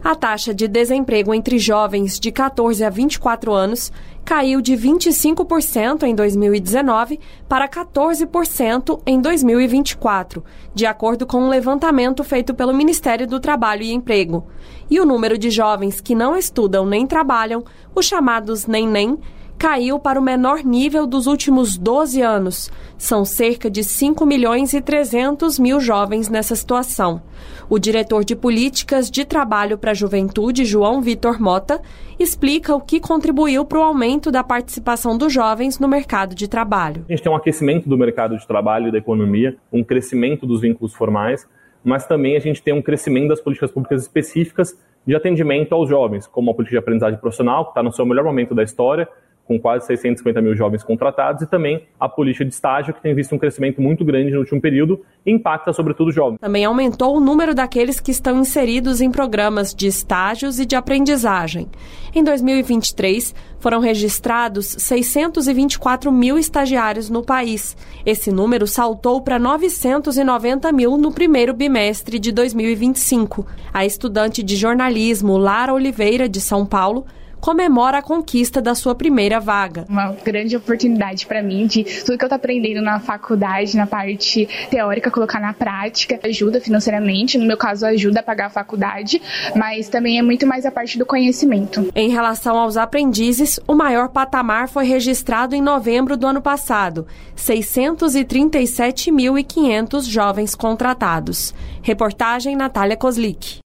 A taxa de desemprego entre jovens de 14 a 24 anos caiu de 25% em 2019 para 14% em 2024, de acordo com um levantamento feito pelo Ministério do Trabalho e Emprego. E o número de jovens que não estudam nem trabalham, os chamados NEM, caiu para o menor nível dos últimos 12 anos. São cerca de 5.300.000 jovens nessa situação. O diretor de Políticas de Trabalho para a Juventude, João Vitor Mota, explica o que contribuiu para o aumento da participação dos jovens no mercado de trabalho. A gente tem um aquecimento do mercado de trabalho e da economia, um crescimento dos vínculos formais, mas também a gente tem um crescimento das políticas públicas específicas de atendimento aos jovens, como a política de aprendizagem profissional, que está no seu melhor momento da história, com quase 650 mil jovens contratados, e também a política de estágio, que tem visto um crescimento muito grande no último período e impacta sobretudo os jovens. Também aumentou o número daqueles que estão inseridos em programas de estágios e de aprendizagem. Em 2023, foram registrados 624 mil estagiários no país. Esse número saltou para 990 mil no primeiro bimestre de 2025. A estudante de jornalismo Lara Oliveira, de São Paulo, comemora a conquista da sua primeira vaga. Uma grande oportunidade para mim de tudo que eu tô aprendendo na faculdade, na parte teórica, colocar na prática. Ajuda financeiramente, no meu caso ajuda a pagar a faculdade, mas também é muito mais a parte do conhecimento. Em relação aos aprendizes, o maior patamar foi registrado em novembro do ano passado, 637.500 jovens contratados. Reportagem Natália Kozlik.